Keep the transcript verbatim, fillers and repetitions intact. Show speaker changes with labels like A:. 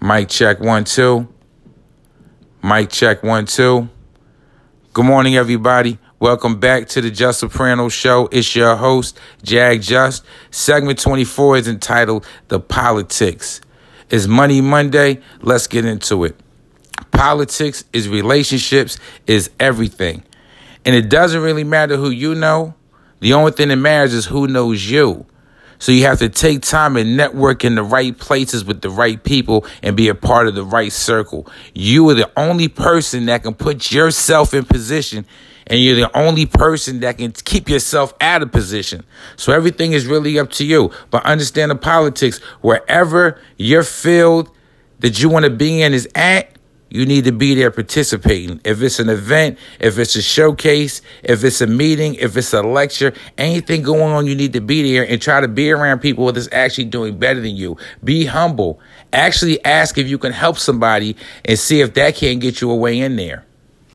A: Mic check one, two. Mic check one, two. Good morning, everybody. Welcome back to the Just Soprano Show. It's your host, Jag Just. Segment twenty-four is entitled The Politics. It's Money Monday. Let's get into it. Politics is relationships, is everything. And it doesn't really matter who you know. The only thing that matters is who knows you. So you have to take time and network in the right places with the right people and be a part of the right circle. You are the only person that can put yourself in position, and you're the only person that can keep yourself out of position. So everything is really up to you. But understand the politics. Wherever your field that you want to be in is at, you need to be there participating. If it's an event, if it's a showcase, if it's a meeting, if it's a lecture, anything going on, you need to be there and try to be around people that's actually doing better than you. Be humble. Actually ask if you can help somebody and see if that can't get you a way in there.